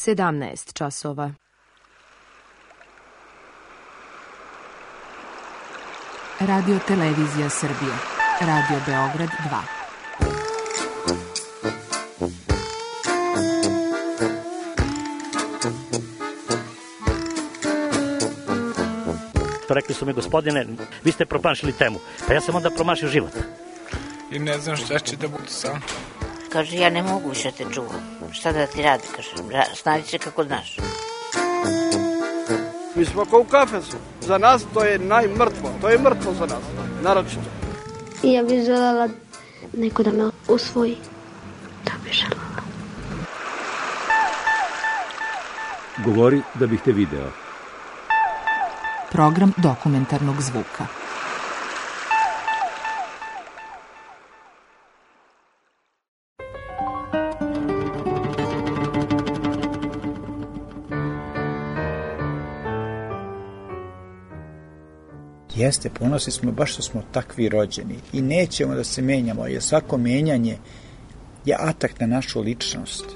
17 časova. Radio Televizija Srbije. Radio Beograd 2. Rekli su mi, gospodine, vi ste promašili temu. Pa ja sam onda promašio život. I ne znam šta će da bude sam. Kaže, ja ne mogu više te čuvam. Šta da ti radi, kaže, snađi se kako znaš. Mi smo kao u kafesu. Za nas to je najmrtvo. To je mrtvo za nas, naročito. Ja bih željela neko da me usvoji. To bih željela. Govori da bih te video. Program dokumentarnog zvuka. Jeste, ponosni smo baš što smo takvi rođeni i nećemo da se menjamo, jer svako menjanje je atak na našu ličnost.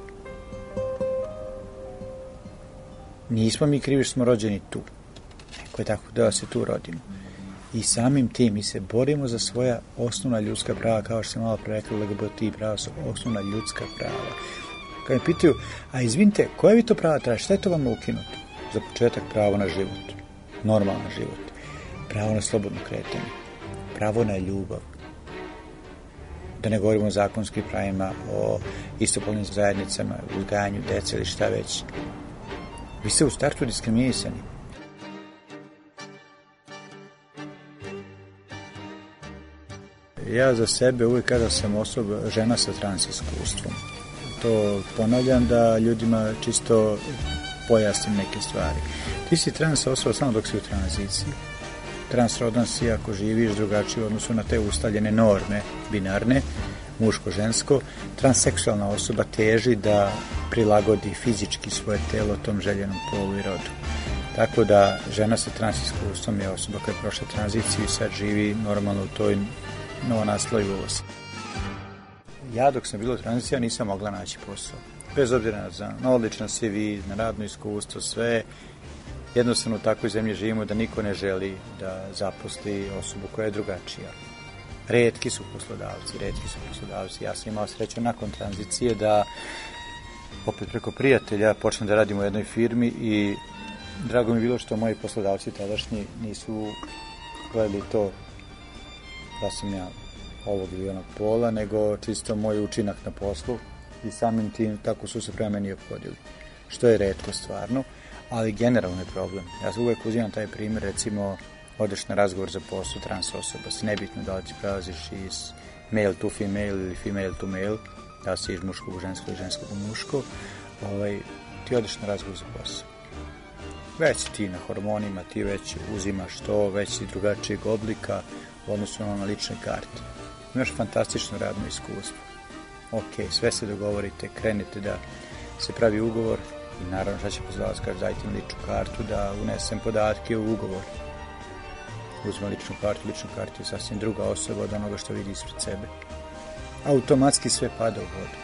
Nismo mi krivi što smo rođeni tu. Neko je tako da se tu rodimo. I samim tim mi se borimo za svoja osnovna ljudska prava, kao što sam malo pre rekao, LGBT prava su osnovna ljudska prava. Kad me pitaju, a izvinite, koje vi to prava tražite, šta je to vama ukinuto? Za početak pravo na život, normalan život. Pravo na slobodno kretanje, pravo na ljubav. Da ne govorimo o zakonskim pravima, o istopolnim zajednicama, uzgajanju dece ili šta već. Vi ste u startu diskriminisani. Ja za sebe uvijek kada sam žena sa trans iskustvom. To ponavljam da ljudima čisto pojasnim neke stvari. Ti si trans osoba samo dok si u tranziciji. Transrodan si ako živiš drugačije u odnosu na te ustaljene norme binarne, muško-žensko. Transseksualna osoba teži da prilagodi fizički svoje telo tom željenom polu i rodu. Tako da žena sa trans iskustvom je osoba koja je prošla tranziciju i sad živi normalno u toj novonastaloj. Ja dok sam bila u tranziciji ja nisam mogla naći posao. Bez obzira na odličan CV, na radno iskustvo, sve. Jednostavno u takvoj zemlji živimo da niko ne želi da zaposli osobu koja je drugačija. Retki su poslodavci. Ja sam imao sreću nakon tranzicije da opet preko prijatelja počnem da radim u jednoj firmi i drago mi je bilo što moji poslodavci tadašnji nisu gledali to da sam ja ovog ili onog pola, nego čisto moj učinak na poslu i samim tim tako su se prema meni ophodili. Što je retko stvarno. Ali generalno je problem. Ja se uvijek uzimam taj primjer, recimo, odeš na razgovor za posao trans osoba, si nebitno da li ti prelaziš iz male to female ili female to male, da si iz muškog u žensko i ženskog u muško, ti odeš na razgovor za posao. Već ti na hormonima, ti već uzimaš to, već si drugačijeg oblika u odnosu na lične karte. Imaš fantastično radno iskustvo. Ok, sve se dogovorite, krenete da se pravi ugovor, i naravno šta će poslodavac kaže, dajte mi ličnu kartu da unesem podatke u ugovor. Uzme ličnu kartu je sasvim druga osoba od onoga što vidi ispred sebe. Automatski sve pada u vodu.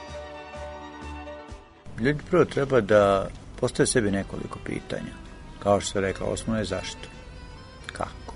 Ljudi prvo treba da postave sebi nekoliko pitanja. Kao što sam rekla, osnovno je zašto? Kako?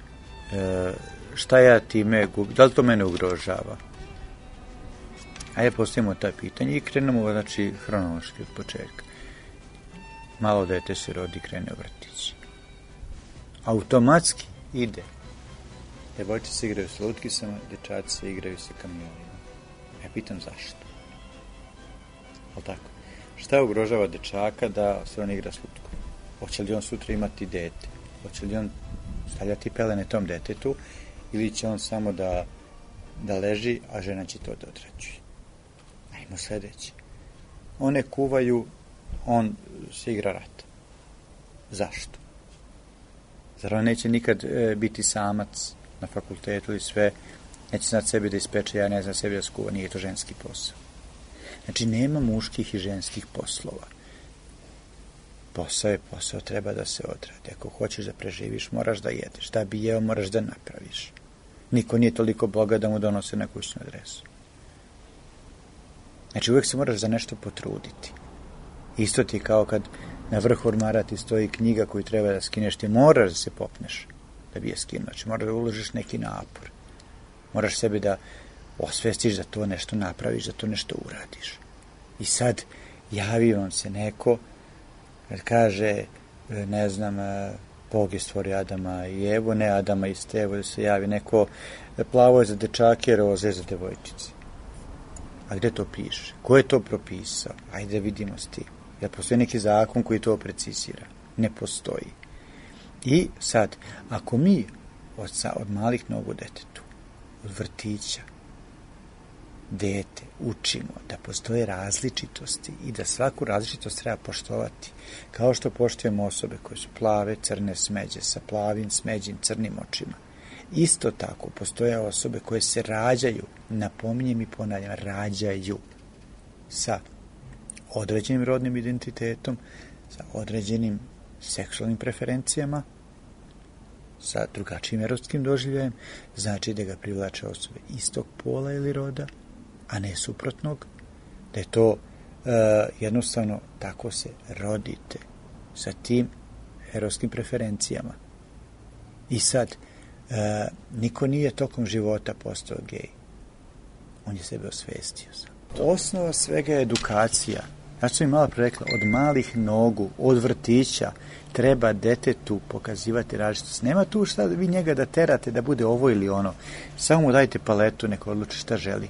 Šta ja time gubim? Da li to mene ugrožava? Ajde postavimo ta pitanja i krenemo, znači, hronološki od početka. Malo dete se rodi, krene u vrtić. Automatski ide. Devojčice se igraju s lutkicama, dečaci se igraju sa kamionima. Ja pitam zašto? Ali tako? Šta ugrožava dečaka da se on igra s lutkom? Hoće li on sutra imati dete? Hoće li on stavljati pelene tom detetu? Ili će on samo da leži, a žena će to da odrađuje? Ajmo sljedeće. One kuvaju, on se igra rat. Zašto? Zar on neće nikad biti samac na fakultetu ili sve, neće znati sebi da ispeče, ja ne znam sebi da skuva, nije to ženski posao. Znači, nema muških i ženskih poslova. Posao je posao, treba da se odradi. Ako hoćeš da preživiš, moraš da jedeš. Da bi jeo, moraš da napraviš. Niko nije toliko bogat da mu donose na kućnu adresu. Znači, uvijek se moraš za nešto potruditi. Isto ti kao kad na vrhu ormara ti stoji knjiga koju treba da skineš, ti moraš da se popneš da bi je skinuo. Znači moraš da uložiš neki napor. Moraš sebi da osvestiš da to nešto napraviš, da to nešto uradiš. I sad javi vam se neko kad kaže, ne znam, Bog je stvorio Adama i Evu, ne Adama i Stevu, da se javi neko plavo je za dečake, roze za devojčice. A gde to piše? Ko je to propisao? Ajde da vidimo s tim. Jel postoji neki zakon koji to precizira? Ne postoji. I sad, ako mi od malih nogu detetu, od vrtića, dete učimo da postoje različitosti i da svaku različitost treba poštovati, kao što poštujemo osobe koje su plave, crne, smeđe, sa plavim, smeđim, crnim očima. Isto tako postoje osobe koje se rađaju, napominjem i ponavljam, rađaju sa određenim rodnim identitetom, sa određenim seksualnim preferencijama, sa drugačijim erotskim doživljajem, znači da ga privlače osobe istog pola ili roda, a ne suprotnog, da je to jednostavno tako se rodite sa tim erotskim preferencijama. I sad, niko nije tokom života postao gej. On je sebe osvestio sam. Osnova svega je edukacija. Ja sam im malo rekla, od malih nogu, od vrtića, treba detetu pokazivati različitost. Nema tu šta vi njega da terate da bude ovo ili ono. Samo mu dajte paletu, neko odluči šta želi.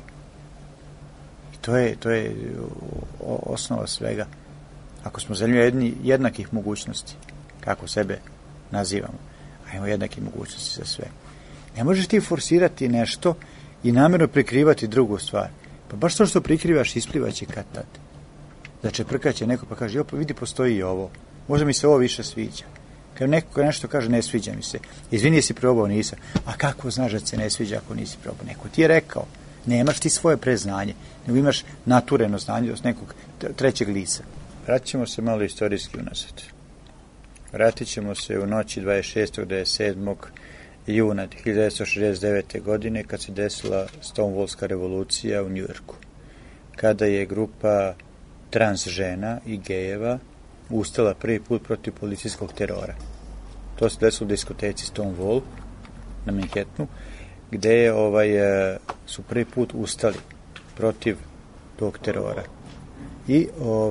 I to je osnova svega. Ako smo zemlja jednakih mogućnosti, kako sebe nazivamo, a imamo jednake mogućnosti za sve. Ne možeš ti forsirati nešto i namjerno prikrivati drugu stvar. Pa baš to što prikrivaš isplivaće kad tad. Znači, prkaće neko pa kaže, pa vidi, postoji i ovo. Možda mi se ovo više sviđa. Kad neko nešto kaže, ne sviđa mi se. Izvini, jesi probao, nisam. A kako znaš da se ne sviđa ako nisi probao? Neko ti je rekao. Nemaš ti svoje preznanje, nego imaš natureno znanje od nekog trećeg lica. Vratit ćemo se malo istorijski unazad. Vratit ćemo se u noći 26. do 7. juna 1969. godine kad se desila Stonewallska revolucija u Njujorku. Kada je grupa trans žena i gejeva ustala prvi put protiv policijskog terora. To se desilo u diskoteci Stonewall na Manhattanu, gde su prvi put ustali protiv tog terora. I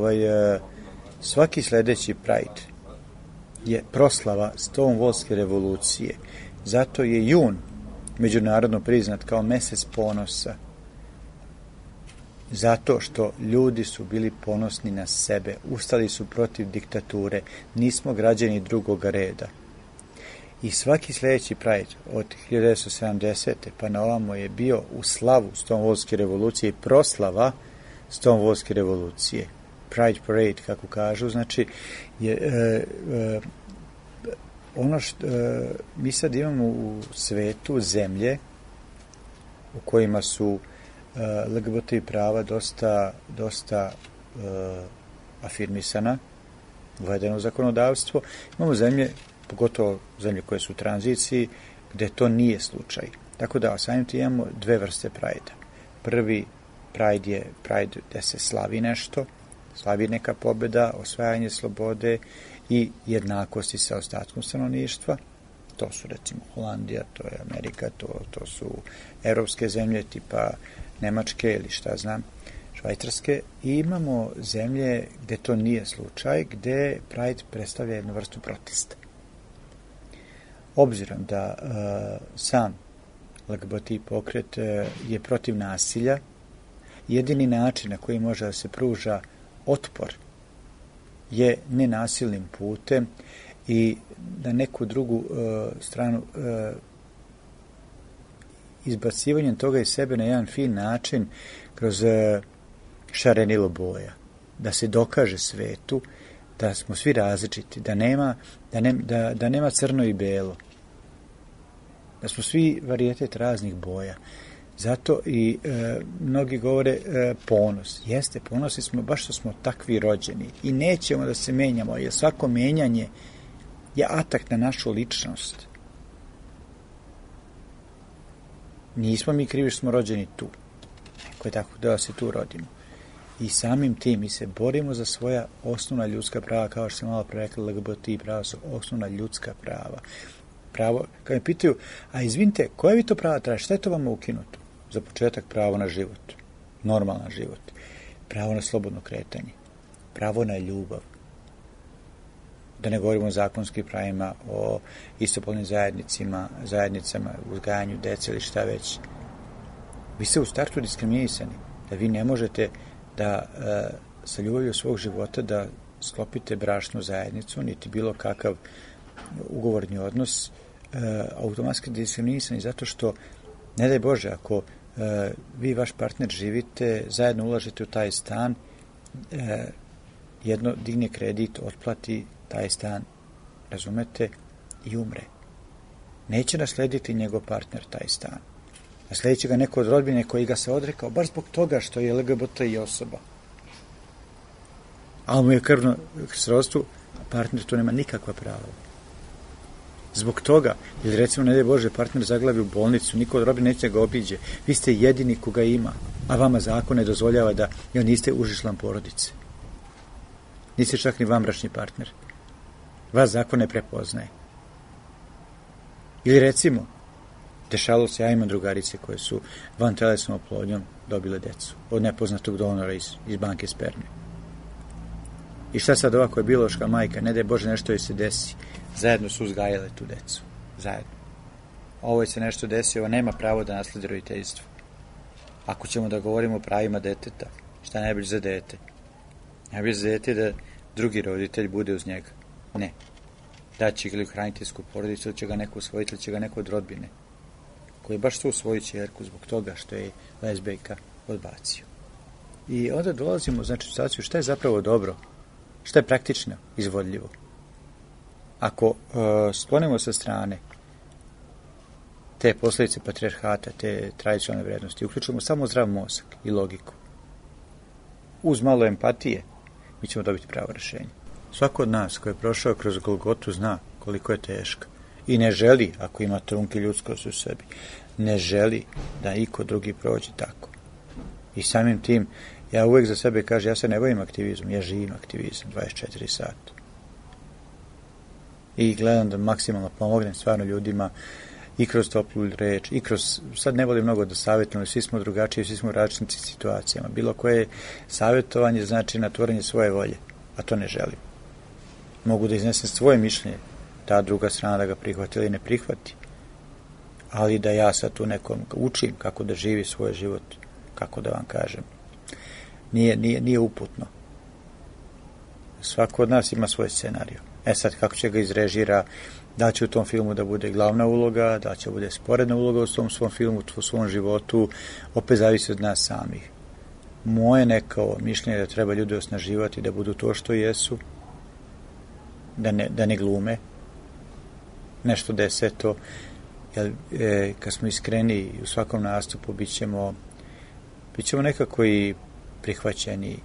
svaki sledeći Pride je proslava Stonewallske revolucije. Zato je jun međunarodno priznat kao mesec ponosa. Zato što ljudi su bili ponosni na sebe, ustali su protiv diktature, nismo građani drugog reda. I svaki sljedeći Pride od 1970. pa na ovamo je bio u slavu Stonewallske revolucije i proslava Stonewallske revolucije. Pride Parade, kako kažu, znači ono što mi sad imamo u svetu zemlje u kojima su LGBT prava dosta afirmisana, uvedeno u zakonodavstvo. Imamo zemlje, pogotovo zemlje koje su u tranziciji, gde to nije slučaj. Tako da, samim ti imamo dve vrste Pride-a. Prvi Pride je Pride gde se slavi nešto, slavi neka pobjeda, osvajanje slobode i jednakosti sa ostatkom stanovništva. To su recimo Holandija, to je Amerika, to su evropske zemlje tipa Nemačke ili šta znam, Švajcarske. I imamo zemlje gde to nije slučaj, gde Pride predstavlja jednu vrstu protesta. Obzirom da sam LGBT pokret je protiv nasilja, jedini način na koji može da se pruža otpor je nenasilnim putem i na neku drugu stranu izbacivanjem toga iz sebe na jedan fin način kroz šarenilo boja. Da se dokaže svetu da smo svi različiti, da nema crno i belo. Da smo svi varijetet raznih boja. Zato i mnogi govore ponos. Jeste, ponosni smo baš što smo takvi rođeni i nećemo da se menjamo, jer svako menjanje je atak na našu ličnost. Nismo mi krivi što smo rođeni tu. Neko je tako da se tu rodimo. I samim tim mi se borimo za svoja osnovna ljudska prava, kao što sam malo pre rekla, LGBT prava su osnovna ljudska prava. Pravo, kad me pitaju, a izvinite, koje vi to prava tražite, šta je to vama ukinuto? Za početak pravo na život, normalan život, pravo na slobodno kretanje, pravo na ljubav. Da ne govorimo o zakonskim pravima, o istopolnim zajednicama, uzgajanju dece ili šta već. Vi ste u startu diskriminisani, da vi ne možete da sa ljubavlju svog života da sklopite bračnu zajednicu, niti bilo kakav ugovorni odnos, automatski diskriminisani zato što, ne daj Bože, ako vi i vaš partner živite, zajedno ulažete u taj stan, jedno digne kredit, otplati taj stan, razumete, i umre. Neće naslediti njegov partner taj stan. Nasledit će ga neko od rodbine koji ga se odrekao, baš zbog toga što je LGBT i osoba. Ali mu je krvno srodstvo, a partner tu nema nikakva prava. Zbog toga, ili recimo, ne daj Bože, partner zaglavi u bolnicu, niko od rodbine neće ga obiđe, vi ste jedini koga ima, a vama zakon ne dozvoljava da niste uži član porodice. Niste čak ni vanbračni partner. Vas zakon ne prepoznaje. Ili recimo, dešalo se, ja imam drugarice koje su van telesnom oplodnjom dobile decu od nepoznatog donora iz banke sperme. I šta sad ova koja je biološka majka, ne daj Bože nešto joj se desi, zajedno su uzgajale tu decu. Zajedno. Ovo se nešto desi, ova nema pravo da nasledi roditeljstvo. Ako ćemo da govorimo o pravima deteta, šta najbolje za dete? Najbolje za dete da drugi roditelj bude uz njega. Ne. Da će ili hraniteljsku porodicu, ili će ga neko usvojiti, ili će ga neko od rodbine, koji je baš tu svoju ćerku zbog toga što je lezbejka odbacio. I onda dolazimo, znači, u situaciju šta je zapravo dobro, šta je praktično izvodljivo. Ako sklonimo sa strane te posljedice patrijarhata, te tradicionalne vrednosti, uključujemo samo zdrav mozak i logiku, uz malo empatije, mi ćemo dobiti pravo rješenje. Svako od nas koji je prošao kroz Golgotu zna koliko je teška i ne želi, ako ima trunke ljudskosti u sebi, ne želi da iko drugi prođe tako. I samim tim, ja uvijek za sebe kažem, ja se ne bavim aktivizmom, ja živim aktivizam 24 sata. I gledam da maksimalno pomognem stvarno ljudima i kroz toplu reč, i kroz, sad ne volim mnogo da savjetujem, svi smo drugačiji, svi smo u različitim situacijama. Bilo koje savjetovanje znači natvorenje svoje volje, a to ne želim. Mogu da iznesem svoje mišljenje, ta druga strana da ga prihvati ili ne prihvati, ali da ja sad tu nekom učim kako da živi svoj život, kako da vam kažem, nije uputno. Svako od nas ima svoj scenarij. Sad, kako će ga izrežira, da će u tom filmu da bude glavna uloga, da će bude sporedna uloga u tom svom filmu, u svom životu, opet zavisi od nas samih. Moje neko mišljenje je da treba ljude osnaživati, da budu to što jesu, da ne glume nešto deseto, jer kad smo iskreni u svakom nastupu bit ćemo nekako i prihvaćeni.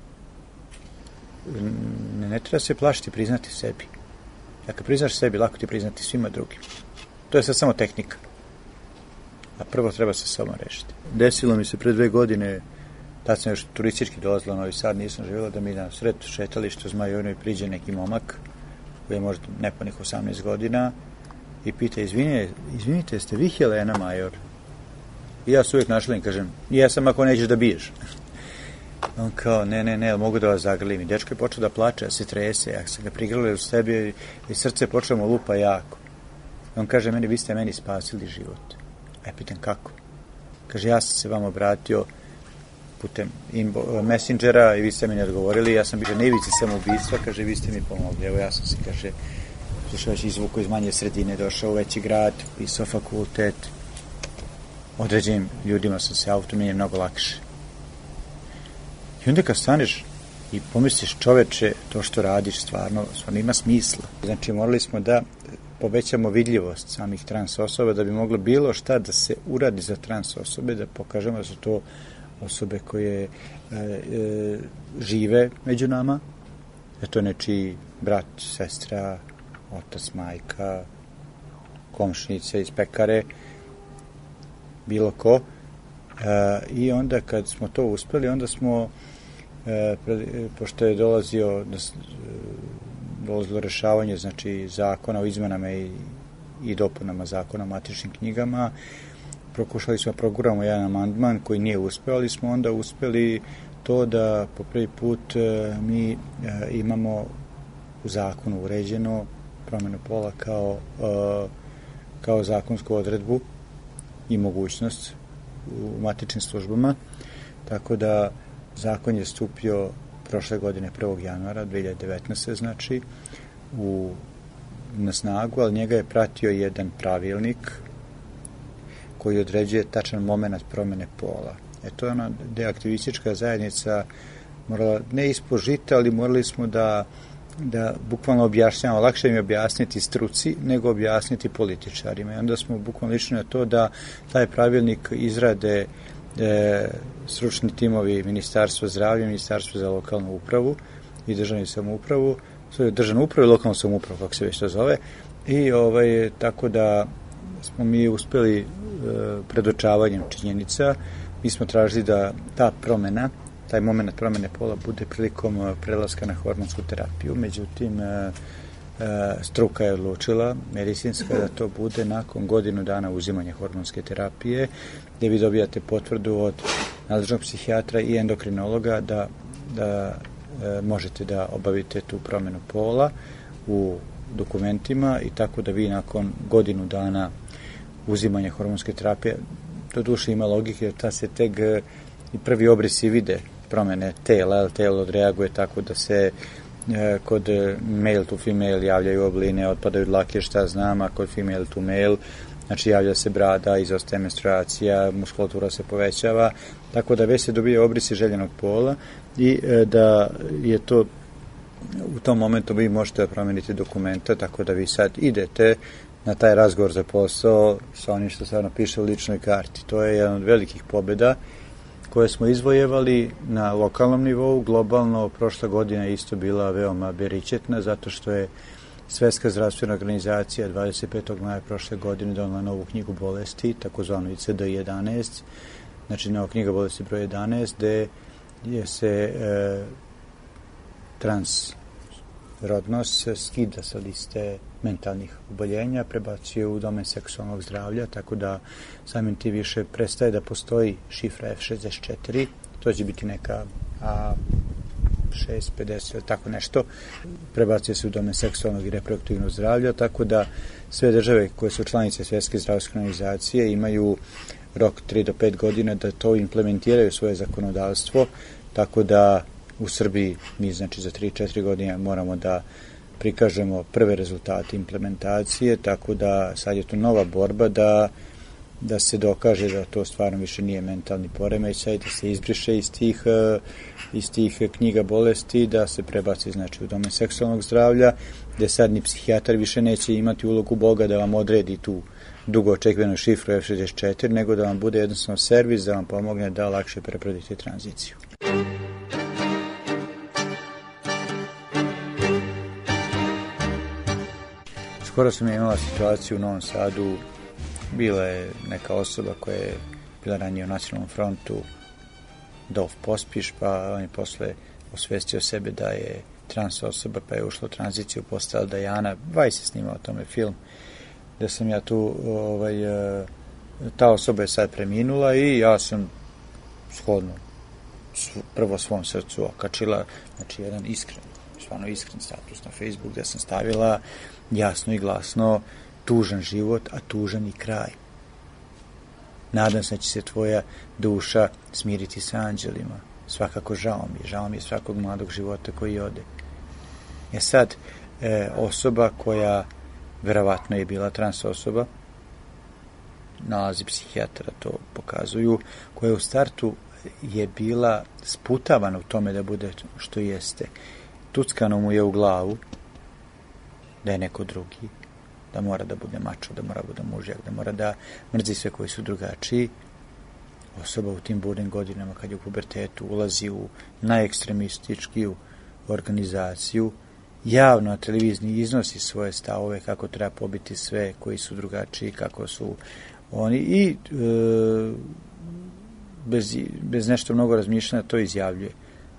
Ne treba se plašiti priznati sebi. Kad priznaš sebi, lako ti priznati svima drugim. To je sad samo tehnika. A prvo treba se samo rešiti. Desilo mi se pre 2 godine, tad sam još turistički dolazila u Novi Sad, nisam živjela, da mi na sred šetalištu Zmajovnoj priđe neki momak koji je možda nepunih 18 godina i pita, izvinite, ste vi Helena Major? I ja se uvijek našalim, kažem, jesam ako nećeš da biješ. On kao, ne, mogu da vas zagrlim. I dečko je počeo da plače, da se trese, ja sam ga prigrlio u sebi i srce počeo mu lupa jako. On kaže meni, vi ste meni spasili život. A ja pitam kako? Kaže, ja sam se vam obratio putem Messengera i vi ste mi ne odgovorili, ja sam bio na ivici samoubistva, kaže, vi ste mi pomogli. Evo ja sam se, kaže, izvukao iz manje sredine, došao u veći grad, pisao fakultet. Određenim ljudima sam se auto, mi je mnogo lakše. I onda kad staneš i pomisliš, čoveče, to što radiš stvarno ima smisla. Znači, morali smo da povećamo vidljivost samih trans osoba, da bi moglo bilo šta da se uradi za trans osobe, da pokažemo da su to osobe koje žive među nama, da to nečiji brat, sestra, otac, majka, komšnice iz pekare, bilo ko. I onda kad smo to uspeli, onda smo pošto je dolazilo rešavanje, znači, zakona o izmenama i dopunama zakona o matičnim knjigama, pokušali smo proguramo jedan amandman koji nije uspeo, ali smo onda uspeli to da po prvi put mi imamo u zakonu uređeno promjenu pola kao zakonsku odredbu i mogućnost u matičnim službama, tako da zakon je stupio prošle godine 1. januara 2019. znači na snagu, ali njega je pratio jedan pravilnik koji određuje tačan moment promjene pola. To je ona gde aktivistička zajednica morala, ne ispod žita, ali morali smo da bukvalno objašnjamo, lakše im je objasniti struci nego objasniti političarima. I onda smo bukvalno lični na to da taj pravilnik izrade stručni timovi Ministarstva zdravlja, Ministarstva za lokalnu upravu i državnu samoupravu, državnu upravu i lokalnu samoupravu, kako se već to zove, i tako da smo mi uspeli predočavanjem činjenica, mi smo tražili da ta promjena, taj moment promjene pola bude prilikom prelaska na hormonsku terapiju. Međutim, struka je odlučila, medicinska, da to bude nakon godinu dana uzimanja hormonske terapije, gdje vi dobijate potvrdu od nadležnog psihijatra i endokrinologa da možete da obavite tu promjenu pola u dokumentima, i tako da vi nakon godinu dana uzimanja hormonske terapije, to duše ima logike, jer ta se tek i prvi obrisi vide promjene tela, jer telo odreaguje tako da se kod male to female javljaju obline, otpadaju dlake, šta znam, a kod female to male, znači javlja se brada, izostaje menstruacija, muskulatura se povećava, tako da već se dobije obrisi željenog pola i da je to u tom momentu vi možete promijeniti dokumenta, tako da vi sad idete na taj razgovor za posao sa onim što stvarno piše u ličnoj karti. To je jedan od velikih pobjeda koje smo izvojevali na lokalnom nivou. Globalno, prošla godina je isto bila veoma beričetna, zato što je Svetska zdravstvena organizacija 25. maja prošle godine donela novu knjigu bolesti, takozvanu ICD-11, znači nova knjiga bolesti broj 11, gde je se transrodnost skida sa liste mentalnih oboljenja, prebacuje u domen seksualnog zdravlja, tako da samim tim više prestaje da postoji šifra F64, to će biti neka A650, tako nešto, prebacuje se u domen seksualnog i reproduktivnog zdravlja, tako da sve države koje su članice Svjetske zdravstvene organizacije imaju rok 3 do 5 godina da to implementiraju svoje zakonodavstvo, tako da u Srbiji mi znači za 3-4 godine moramo da prikažemo prve rezultate implementacije, tako da sad je tu nova borba da se dokaže da to stvarno više nije mentalni poremećaj, da se izbriše iz tih knjiga bolesti, da se prebaci znači u domen seksualnog zdravlja, gde sad ni psihijatar više neće imati ulogu Boga da vam odredi tu dugo očekivanu šifru F64, nego da vam bude jednostavno servis da vam pomogne da lakše preprodite tranziciju. Skoro sam imala situaciju u Novom Sadu, bila je neka osoba koja je bila ranije u Nacionalnom frontu, Dolf Pospiš, pa on je posle osvestio sebe da je trans osoba, pa je ušla u tranziciju, postala Dajana. Vajs je snimao o tome film, gde sam ja tu, ta osoba je sad preminula i ja sam shodno prvo svom srcu okačila, znači jedan stvarno iskren status na Facebook, gde sam stavila jasno i glasno: tužan život, a tužan i kraj. Nadam se da će se tvoja duša smiriti sa anđelima. Svakako žao mi je svakog mladog života koji ode. Sad, osoba koja verovatno je bila trans osoba, nalazi psihijatra to pokazuju, koja u startu je bila sputavana u tome da bude što jeste. Tuckano mu je u glavu da je neko drugi, da mora da bude mačo, da mora da bude mužjak, da mora da mrzi sve koji su drugačiji. Osoba u tim burnim godinama, kad je u pubertetu, ulazi u najekstremističkiju organizaciju, javno na televiziji iznosi svoje stavove kako treba pobiti sve koji su drugačiji, kako su oni, i bez nešto mnogo razmišljanja to izjavljuje.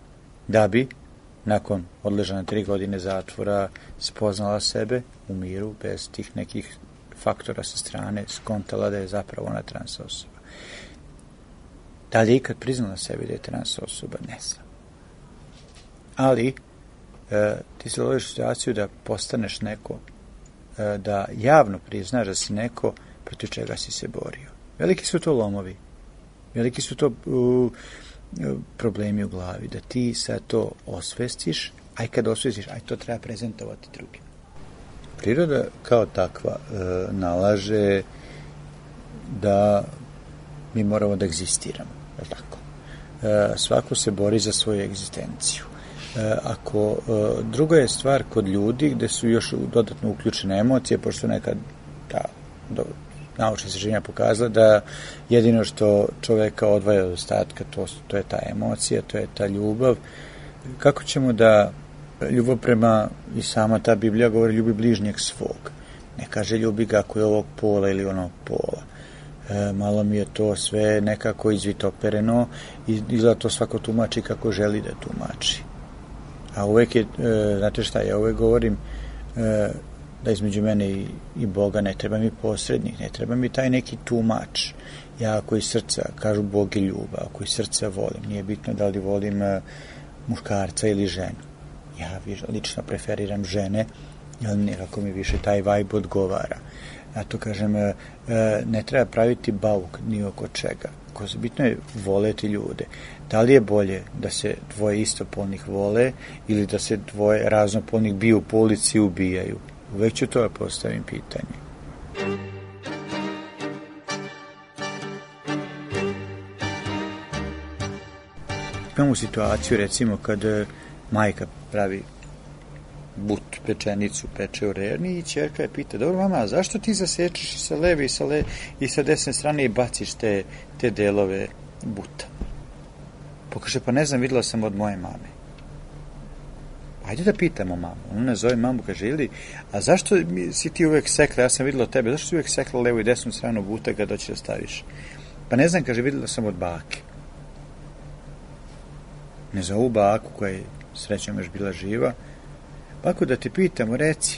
da bi nakon odležane 3 godine zatvora spoznala sebe u miru, bez tih nekih faktora sa strane, skontala da je zapravo ona trans osoba. Da li je ikad priznala sebi da je trans osoba? Ne znam. Ali ti se dođeš u situaciju da postaneš neko, da javno priznaš da si neko protiv čega si se borio. Veliki su to lomovi. Veliki su to problemi u glavi, da ti sad to osvestiš, aj kad osvestiš, aj to treba prezentovati drugim. Priroda kao takva nalaže da mi moramo da egzistiramo, je tako? Svako se bori za svoju egzistenciju. Druga je stvar kod ljudi gde su još dodatno uključene emocije, pošto nekad naučna istraživanja pokazala da jedino što čoveka odvaja od ostatka, to je ta emocija, to je ta ljubav. Kako ćemo da ljubav prema, i sama ta Biblija govori, ljubi bližnjeg svog. Ne kaže ljubi ga ako je ovog pola ili onog pola. Malo mi je to sve nekako izvitopereno i izgleda to svako tumači kako želi da tumači. A uvek je, znate šta, ja uvek govorim da između mene i Boga ne treba mi posrednik, ne treba mi taj neki tumač. Ja ako iz srca, kažu Bog je ljubav, ako iz srca volim, nije bitno da li volim muškarca ili ženu. Ja lično preferiram žene, jer nekako mi više taj vibe odgovara. Ja to kažem, ne treba praviti bauk ni oko čega. Bitno je voleti ljude. Da li je bolje da se dvoje istopolnih vole ili da se dvoje raznopolnih biju po ulici i ubijaju? Uvek ću to da postavim pitanje. Imamo situaciju, recimo, kad majka pravi but, pečenicu, peče u rerni i ćerka je pita, dobro mama, a zašto ti zasečeš i sa leve i sa desne strane i baciš te delove buta? Pokaže, pa ne znam, videla sam od moje mame. Ajde da pitamo mamu. Ona ne zove mamu, kaže, ili, a zašto si ti uvek sekla, ja sam videla od tebe, zašto si uvek sekla levu i desnu stranu buta kad doći da staviš? Pa ne znam, kaže, videla sam od bake. Ne zovu baku koja je srećom još bila živa. Bako da te pitamo, reci,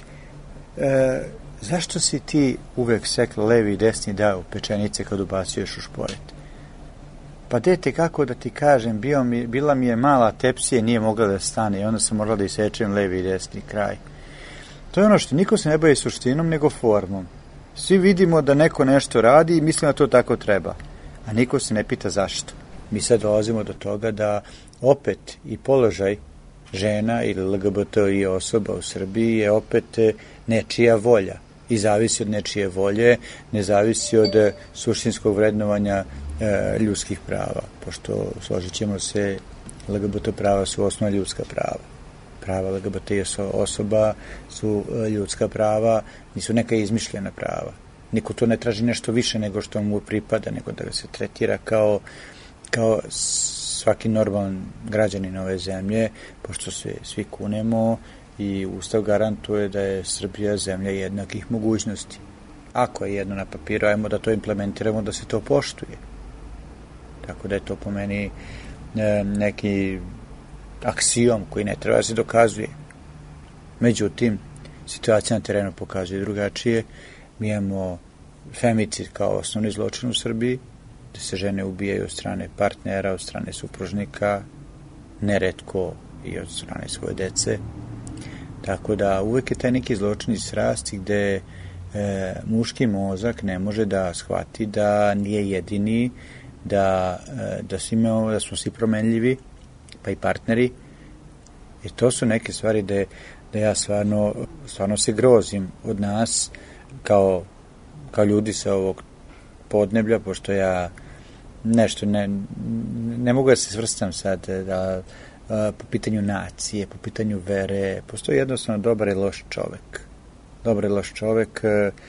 zašto si ti uvek sekla levi i desni deo pečenice kad ubacuješ u šporet? Pa dete, kako da ti kažem, bila mi je mala tepsija, nije mogla da stane i onda sam morala da isečem levi i desni kraj. To je ono što niko se ne bavi suštinom nego formom. Svi vidimo da neko nešto radi i mislimo da to tako treba, a niko se ne pita zašto. Mi sad dolazimo do toga da opet i položaj žena ili LGBTI osoba u Srbiji je opet nečija volja i zavisi od nečije volje, ne zavisi od suštinskog vrednovanja ljudskih prava, pošto složit ćemo se, LGBT prava su osnovna ljudska prava. Prava LGBT osoba su ljudska prava, nisu neka izmišljena prava. Niko to ne traži nešto više nego što mu pripada, nego da ga se tretira kao svaki normalan građanin ove zemlje, pošto se svi kunemo i Ustav garantuje da je Srbija zemlja jednakih mogućnosti. Ako je jedno na papiru, ajmo da to implementiramo, da se to poštuje. Tako da je to po meni neki aksijom koji ne treba da se dokazuje. Međutim, situacija na terenu pokazuje drugačije. Mi imamo femicid kao osnovni zločin u Srbiji, gde se žene ubijaju od strane partnera, od strane supružnika, neretko i od strane svoje dece. Tako da uvek je taj neki zločin iz strasti gde muški mozak ne može da shvati da nije jedini, da smo svi promenljivi, pa i partneri. I to su neke stvari da ja stvarno se grozim od nas kao ljudi sa ovog podneblja, pošto ja nešto ne mogu da se svrstam sad da po pitanju nacije, po pitanju vere, postoji jednostavno dobar i loš čovek. Dobar i loš čovek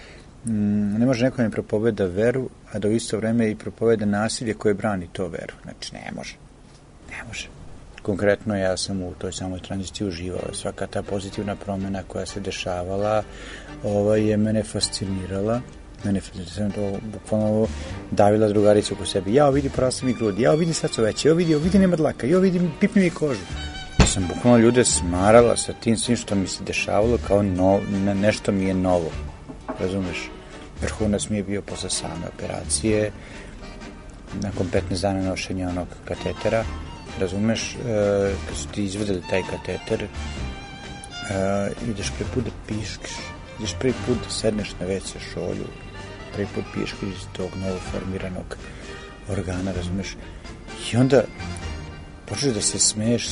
ne može neko mi propoveda veru, a da u isto vreme i propoveda nasilje koje brani to veru. Znači, ne može. Konkretno, ja sam u toj samoj tranziciji uživala. Svaka ta pozitivna promjena koja se dešavala je mene fascinirala. Mene sam to bukvalno davila drugaricu oko sebi. Jao, vidi, porasla mi grudi, jao, vidi sad su veće, jao, vidi, nema dlaka, jao, vidi, pipni mi kožu. sam bukvalno ljude smarala sa tim svim što mi se dešavalo kao nešto mi je novo. Razumeš? Vrhunac mi je bio posle same operacije, nakon 15 dana nošenja onog katetera. Razumeš? Kad su ti izvedeli taj kateter, ideš prvi put da piškiš, ideš prvi put da sedneš na WC šolju, prvi put piškiš iz tog novoformiranog organa, razumeš? I onda počeš da se smeješ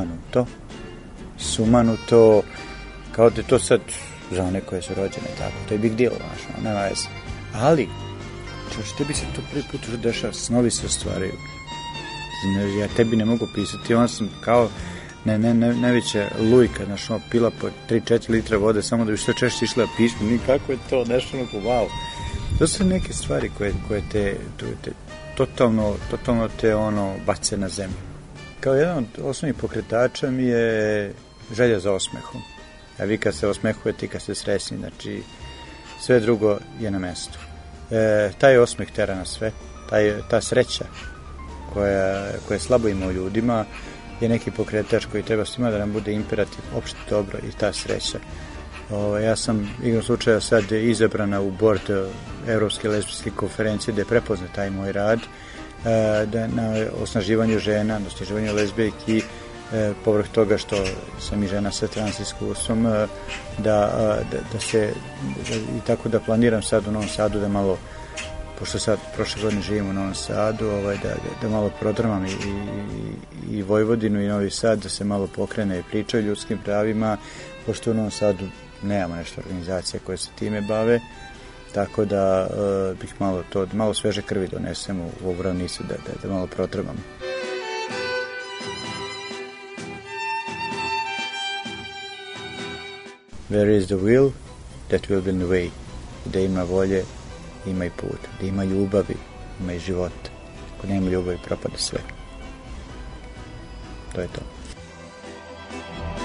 sumanuto, kao da je to sad za one koje su rođene tako, to je big deal, znaš, nema veze. Ali, tebi se to prvi put už dešava, snovi se ostvaraju. Ja tebi ne mogu pisati, on sam kao najveća lujka, znaš, pila po 3-4 litra vode samo da bi što češće išla pišmi, nikako je to nešto onako, wow. To su neke stvari koje te totalno te bace na zemlju. Kao jedan od osnovnih pokretača mi je želja za osmehom. A vi kad se osmehujete i kad ste sresni, znači sve drugo je na mestu. Taj osmeh tera na sve, ta sreća koja slabo ima u ljudima je neki pokretač koji treba svima da nam bude imperativ, opšte dobro i ta sreća. Ja sam igrom slučaja sad izabrana u board Evropske lezbijske konferencije gde prepozna taj moj rad na osnaživanju žena, na osnaživanju lezbijki, povrh toga što sam i žena sa trans iskustvom, da se i tako da planiram sad u Novom Sadu da malo, pošto sad prošle godine živim u Novom Sadu, da malo prodramam i Vojvodinu i Novi Sad, da se malo pokrene i priča o ljudskim pravima, pošto u Novom Sadu nemamo nešto organizacije koje se time bave, tako da bih malo sveže krvi donesem u ovu ravnicu da malo protrebam. Where is the will, that will be the way. Gde ima volje, ima i put. Gde ima ljubavi, ima i život. Ako nema ljubavi, propada sve. To je to.